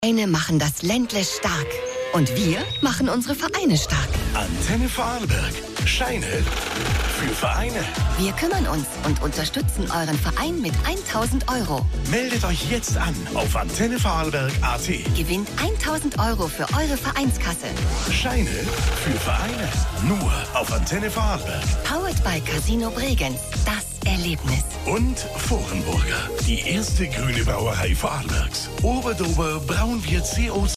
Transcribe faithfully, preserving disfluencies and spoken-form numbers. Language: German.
Vereine machen das Ländle stark. Und wir machen unsere Vereine stark. Antenne Vorarlberg. Scheine für Vereine. Wir kümmern uns und unterstützen euren Verein mit tausend Euro. Meldet euch jetzt an auf antenne vorarlberg punkt a t. Gewinnt tausend Euro für eure Vereinskasse. Scheine für Vereine. Nur auf Antenne Vorarlberg. Powered by Casino Bregenz. Das Erlebnis. Und Vorenburger. Die erste grüne Brauerei Vorarlbergs. Oberdober brauen wir C O zwei.